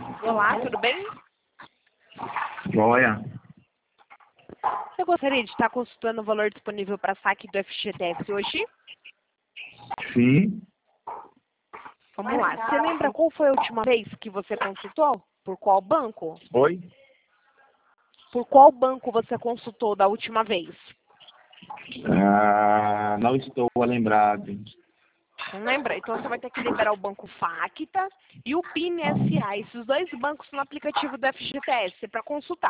Olá, tudo bem? Joia. Você gostaria de estar consultando o valor disponível para saque do FGTS hoje? Sim. Vamos lá. Você lembra qual foi a última vez que você consultou? Por qual banco? Oi? Por qual banco você consultou da última vez? Não estou lembrado. Não lembra? Então você vai ter que liberar o Banco Facta e o PIN SA. Esses dois bancos no aplicativo do FGTS para consultar.